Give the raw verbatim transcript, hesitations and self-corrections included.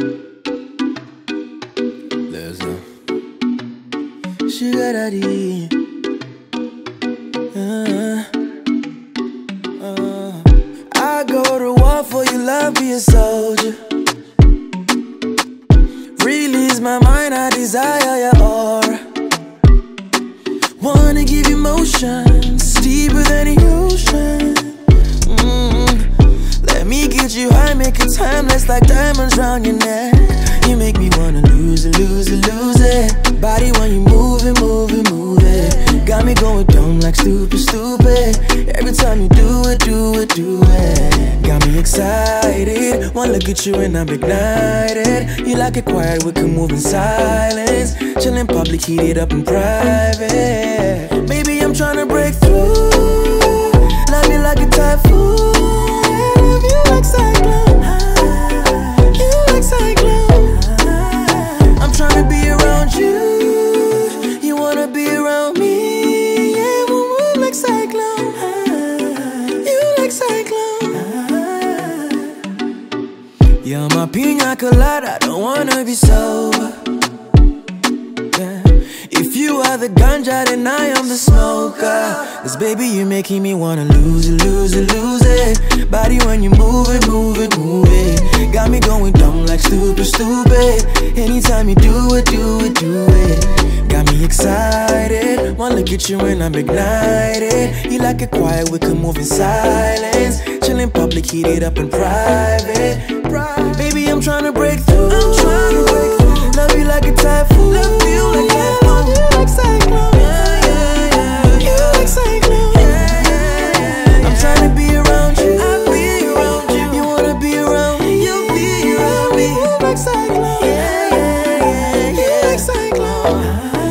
There's a sugar daddy. Uh, uh. I go to war for your love, be a soldier. Release my mind, I desire your aura. Wanna give you motions deeper than the ocean. Mm. Let me get you high, make it timeless like diamonds round your neck. You make me wanna lose it, lose it, lose it. Body when you move it, move it, move it. Got me going dumb like stupid, stupid. Every time you do it, do it, do it. Got me excited. One look at you and I'm ignited. You like it quiet, we can move in silence. Chill in public, heat it up in private. Maybe I'm trying to break through. Love you like a typhoon. Love you like cyclone. You like cyclone. I'm trying to be around you. You wanna be around me. Yeah, we'll move like cyclone. You like cyclone. You're my pina colada, don't wanna be sober. Yeah. If you are the ganja, then I am the smoker. Cause baby, you're making me wanna lose it, lose it, lose it. Body when you move it, move it, move it. Got me going dumb like stupid, stupid. Anytime you do it, do it, do it. Got me excited. One look at you and I'm ignited. You like it quiet, we can move in silence. Chill in public, heat it up in private. Baby, I'm trying to break through. I'm trying to break through. Love you like a typhoon. Love you like a typhoon. You like cyclone. Yeah, yeah, yeah. You like cyclone. Yeah, yeah, yeah. I'm trying to be around you. I'll be around you. You wanna be around me. You'll be around me. You like cyclone. Yeah, yeah, yeah. You like cyclone.